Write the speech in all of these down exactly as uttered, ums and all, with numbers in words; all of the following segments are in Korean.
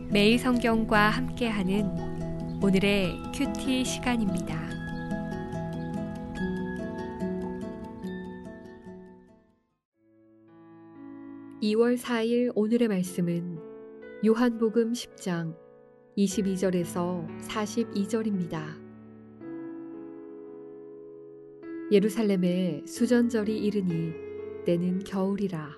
매일 성경과 함께하는 오늘의 큐티 시간입니다. 이월 사일 오늘의 말씀은 요한복음 십 장 이십이 절에서 사십이 절입니다. 예루살렘에 수전절이 이르니 때는 겨울이라.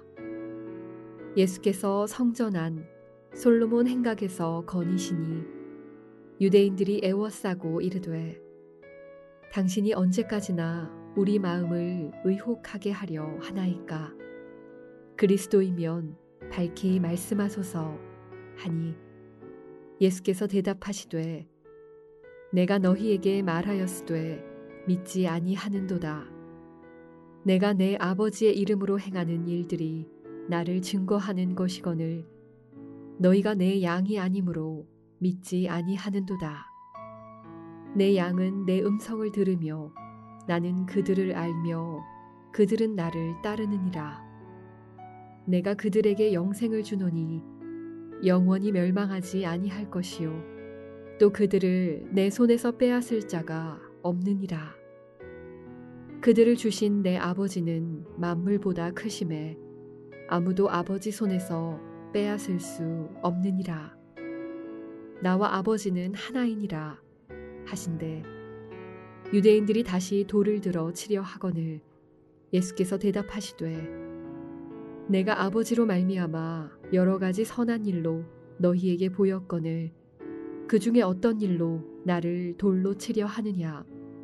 예수께서 성전 안 솔로몬 행각에서 거니시니 유대인들이 애워싸고 이르되 당신이 언제까지나 우리 마음을 의혹하게 하려 하나이까. 그리스도이면 밝히 말씀하소서 하니 예수께서 대답하시되 내가 너희에게 말하였으되 믿지 아니하는도다. 내가 내 아버지의 이름으로 행하는 일들이 나를 증거하는 것이거늘 너희가 내 양이 아니므로 믿지 아니하는도다. 내 양은 내 음성을 들으며 나는 그들을 알며 그들은 나를 따르느니라. 내가 그들에게 영생을 주노니 영원히 멸망하지 아니할 것이요 또 그들을 내 손에서 빼앗을 자가 없느니라. 그들을 주신 내 아버지는 만물보다 크심에 아무도 아버지 손에서 빼앗을 수 없느니라. 나와 아버지는 하나이니라 하신대 유대인들이 다시 돌을 들어 치려 하거늘 예수께서 대답하시되 내가 아버지로 말미암아 여러 가지 선한 일로 너희에게 보였거늘 그 중에 어떤 일로 나를 돌로 치려 하느냐.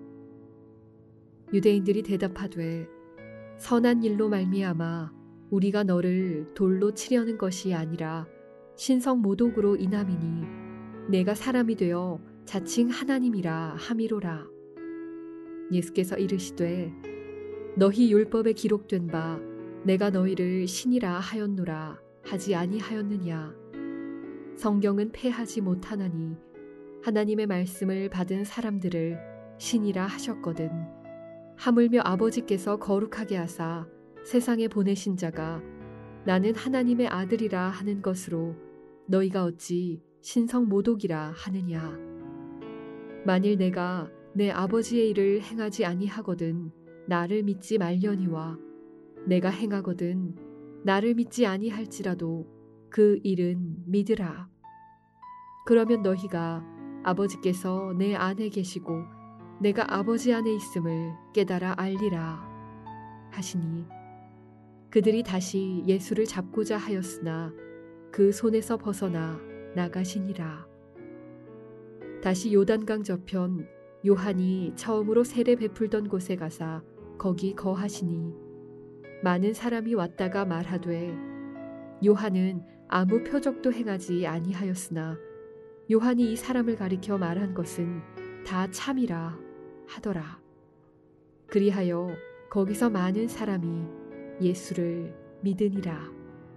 유대인들이 대답하되 선한 일로 말미암아 우리가 너를 돌로 치려는 것이 아니라 신성 모독으로 인함이니 내가 사람이 되어 자칭 하나님이라 함이로라. 예수께서 이르시되 너희 율법에 기록된 바 내가 너희를 신이라 하였노라 하지 아니하였느냐. 성경은 패하지 못하나니 하나님의 말씀을 받은 사람들을 신이라 하셨거든. 하물며 아버지께서 거룩하게 하사 세상에 보내신 자가 나는 하나님의 아들이라 하는 것으로 너희가 어찌 신성 모독이라 하느냐. 만일 내가 내 아버지의 일을 행하지 아니하거든 나를 믿지 말려니와 내가 행하거든 나를 믿지 아니할지라도 그 일은 믿으라. 그러면 너희가 아버지께서 내 안에 계시고 내가 아버지 안에 있음을 깨달아 알리라 하시니 그들이 다시 예수를 잡고자 하였으나 그 손에서 벗어나 나가시니라. 다시 요단강 저편 요한이 처음으로 세례 베풀던 곳에 가사 거기 거하시니 많은 사람이 왔다가 말하되 요한은 아무 표적도 행하지 아니하였으나 요한이 이 사람을 가리켜 말한 것은 다 참이라 하더라. 그리하여 거기서 많은 사람이 예수를 믿으니라.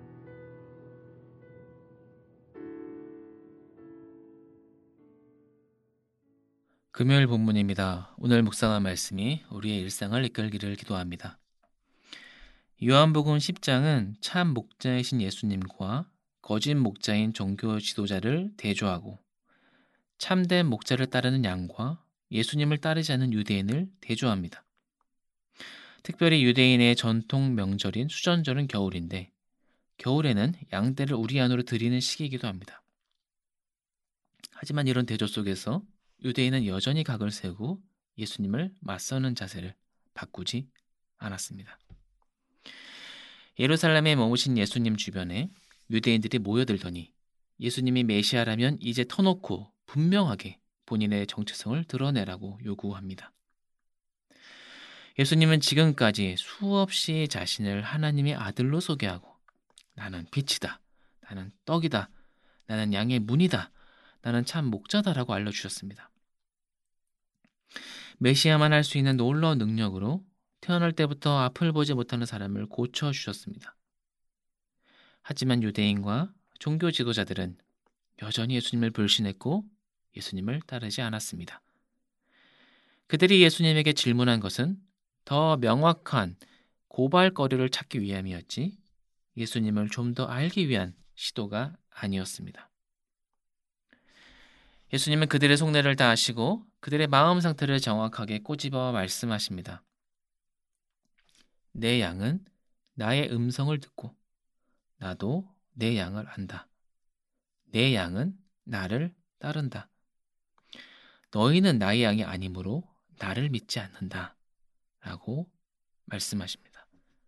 금요일 본문입니다. 오늘 묵상한 말씀이 우리의 일상을 이끌기를 기도합니다. 요한복음 십 장은 참 목자이신 예수님과 거짓 목자인 종교 지도자를 대조하고 참된 목자를 따르는 양과 예수님을 따르지 않는 유대인을 대조합니다. 특별히 유대인의 전통 명절인 수전절은 겨울인데 겨울에는 양떼를 우리 안으로 들이는 시기이기도 합니다. 하지만 이런 대조 속에서 유대인은 여전히 각을 세우고 예수님을 맞서는 자세를 바꾸지 않았습니다. 예루살렘에 머무신 예수님 주변에 유대인들이 모여들더니 예수님이 메시아라면 이제 터놓고 분명하게 본인의 정체성을 드러내라고 요구합니다. 예수님은 지금까지 수없이 자신을 하나님의 아들로 소개하고 나는 빛이다, 나는 떡이다, 나는 양의 문이다, 나는 참 목자다라고 알려주셨습니다. 메시아만 할 수 있는 놀라운 능력으로 태어날 때부터 앞을 보지 못하는 사람을 고쳐주셨습니다. 하지만 유대인과 종교 지도자들은 여전히 예수님을 불신했고 예수님을 따르지 않았습니다. 그들이 예수님에게 질문한 것은 더 명확한 고발거리를 찾기 위함이었지 예수님을 좀 더 알기 위한 시도가 아니었습니다. 예수님은 그들의 속내를 다 아시고 그들의 마음 상태를 정확하게 꼬집어 말씀하십니다. 내 양은 나의 음성을 듣고 나도 내 양을 안다. 내 양은 나를 따른다. 너희는 나의 양이 아니므로 나를 믿지 않는다. 라고 말씀하십니다.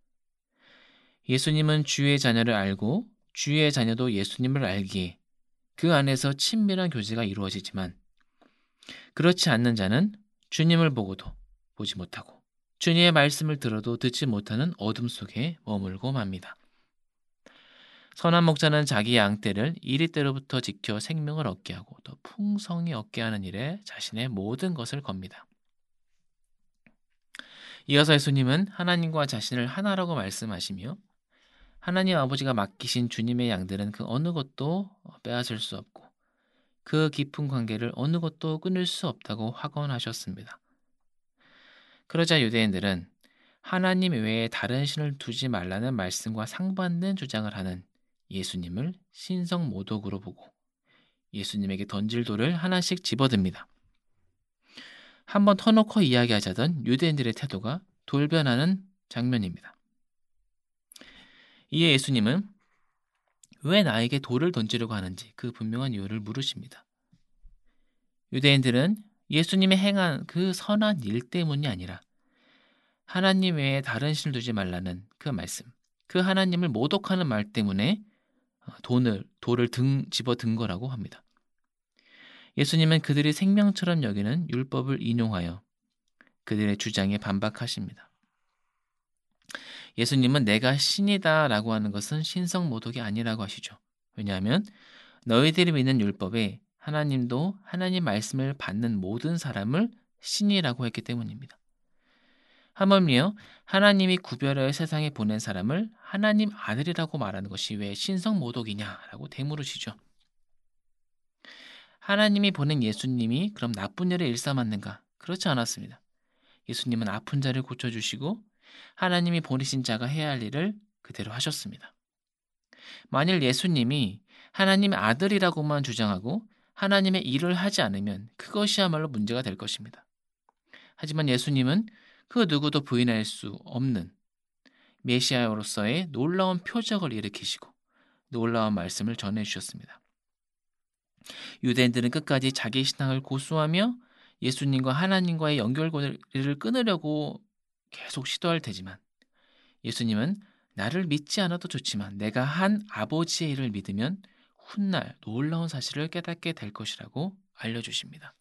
예수님은 주의 자녀를 알고 주의 자녀도 예수님을 알기에 그 안에서 친밀한 교제가 이루어지지만 그렇지 않는 자는 주님을 보고도 보지 못하고 주님의 말씀을 들어도 듣지 못하는 어둠 속에 머물고 맙니다. 선한 목자는 자기 양떼를 이리 때로부터 지켜 생명을 얻게 하고 더 풍성히 얻게 하는 일에 자신의 모든 것을 겁니다. 이어서 예수님은 하나님과 자신을 하나라고 말씀하시며 하나님 아버지가 맡기신 주님의 양들은 그 어느 것도 빼앗을 수 없고 그 깊은 관계를 어느 것도 끊을 수 없다고 확언하셨습니다. 그러자 유대인들은 하나님 외에 다른 신을 두지 말라는 말씀과 상반된 주장을 하는 예수님을 신성모독으로 보고 예수님에게 던질 돌을 하나씩 집어듭니다. 한번 터놓고 이야기하자던 유대인들의 태도가 돌변하는 장면입니다. 이에 예수님은 왜 나에게 돌을 던지려고 하는지 그 분명한 이유를 물으십니다. 유대인들은 예수님이 행한 그 선한 일 때문이 아니라 하나님 외에 다른 신을 두지 말라는 그 말씀, 그 하나님을 모독하는 말 때문에 돈을, 돌을 등, 집어 든 거라고 합니다. 예수님은 그들이 생명처럼 여기는 율법을 인용하여 그들의 주장에 반박하십니다. 예수님은 내가 신이다 라고 하는 것은 신성모독이 아니라고 하시죠. 왜냐하면 너희들이 믿는 율법에 하나님도 하나님 말씀을 받는 모든 사람을 신이라고 했기 때문입니다. 하물며 하나님이 구별하여 세상에 보낸 사람을 하나님 아들이라고 말하는 것이 왜 신성모독이냐라고 되물으시죠. 하나님이 보낸 예수님이 그럼 나쁜 일을 일삼았는가? 그렇지 않았습니다. 예수님은 아픈 자를 고쳐주시고 하나님이 보내신 자가 해야 할 일을 그대로 하셨습니다. 만일 예수님이 하나님의 아들이라고만 주장하고 하나님의 일을 하지 않으면 그것이야말로 문제가 될 것입니다. 하지만 예수님은 그 누구도 부인할 수 없는 메시아로서의 놀라운 표적을 일으키시고 놀라운 말씀을 전해주셨습니다. 유대인들은 끝까지 자기 신앙을 고수하며 예수님과 하나님과의 연결고리를 끊으려고 계속 시도할 테지만 예수님은 나를 믿지 않아도 좋지만 내가 한 아버지의 일을 믿으면 훗날 놀라운 사실을 깨닫게 될 것이라고 알려주십니다.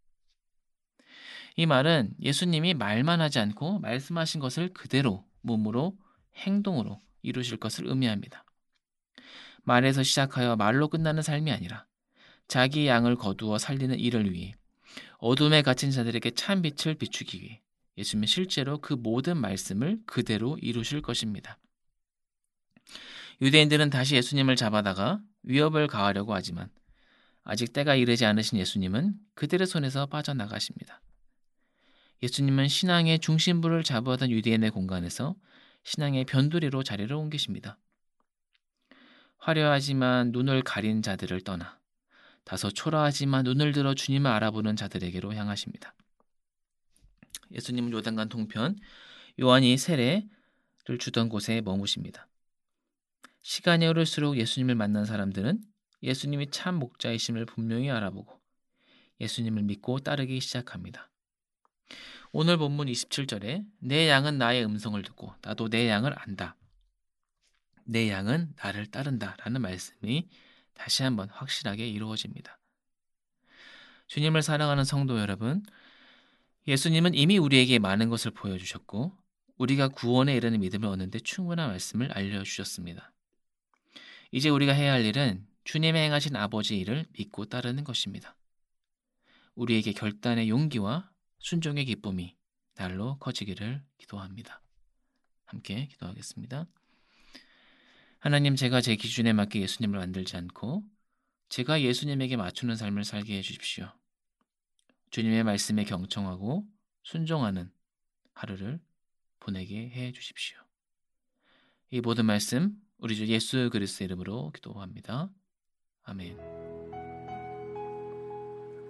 이 말은 예수님이 말만 하지 않고 말씀하신 것을 그대로 몸으로 행동으로 이루실 것을 의미합니다. 말에서 시작하여 말로 끝나는 삶이 아니라 자기 양을 거두어 살리는 일을 위해 어둠에 갇힌 자들에게 참 빛을 비추기 위해 예수님은 실제로 그 모든 말씀을 그대로 이루실 것입니다. 유대인들은 다시 예수님을 잡아다가 위협을 가하려고 하지만 아직 때가 이르지 않으신 예수님은 그들의 손에서 빠져나가십니다. 예수님은 신앙의 중심부를 잡아던 유대인의 공간에서 신앙의 변두리로 자리를 옮기십니다. 화려하지만 눈을 가린 자들을 떠나 다소 초라하지만 눈을 들어 주님을 알아보는 자들에게로 향하십니다. 예수님은 요단강 동편 요한이 세례를 주던 곳에 머무십니다. 시간이 흐를수록 예수님을 만난 사람들은 예수님이 참 목자이심을 분명히 알아보고 예수님을 믿고 따르기 시작합니다. 오늘 본문 이십칠 절에 내 양은 나의 음성을 듣고 나도 내 양을 안다. 내 양은 나를 따른다 라는 말씀이 다시 한번 확실하게 이루어집니다. 주님을 사랑하는 성도 여러분, 예수님은 이미 우리에게 많은 것을 보여주셨고 우리가 구원에 이르는 믿음을 얻는 데 충분한 말씀을 알려주셨습니다. 이제 우리가 해야 할 일은 주님의 행하신 아버지 일을 믿고 따르는 것입니다. 우리에게 결단의 용기와 순종의 기쁨이 날로 커지기를 기도합니다. 함께 기도하겠습니다. 하나님, 제가 제 기준에 맞게 예수님을 만들지 않고 제가 예수님에게 맞추는 삶을 살게 해주십시오. 주님의 말씀에 경청하고 순종하는 하루를 보내게 해주십시오. 이 모든 말씀 우리 주 예수 그리스도의 이름으로 기도합니다. 아멘.